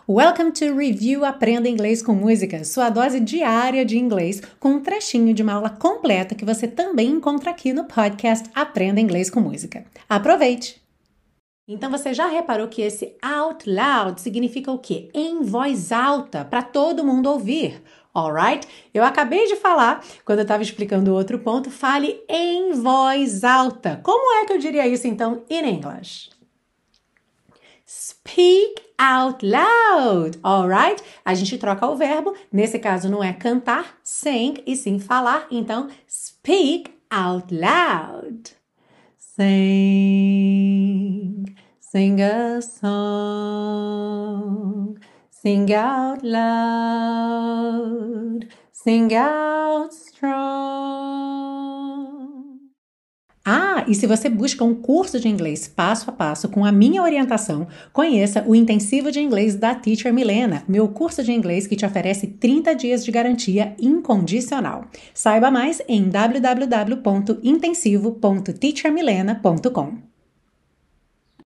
Welcome to Review Aprenda Inglês com Música, sua dose diária de inglês com um trechinho de uma aula completa que você também encontra aqui no podcast Aprenda Inglês com Música. Aproveite! Então você já reparou que esse out loud significa o quê? Em voz alta, para todo mundo ouvir. Alright? Eu acabei de falar, quando eu estava explicando o outro ponto, fale em voz alta. Como é que eu diria isso então in English? Speak out loud, alright? A gente troca o verbo, nesse caso não é cantar, sing, e sim falar, então speak out loud. Sing a song, sing out loud, sing out strong. E se você busca um curso de inglês passo a passo com a minha orientação, conheça o Intensivo de Inglês da Teacher Milena, meu curso de inglês que te oferece 30 dias de garantia incondicional. Saiba mais em www.intensivo.teachermilena.com.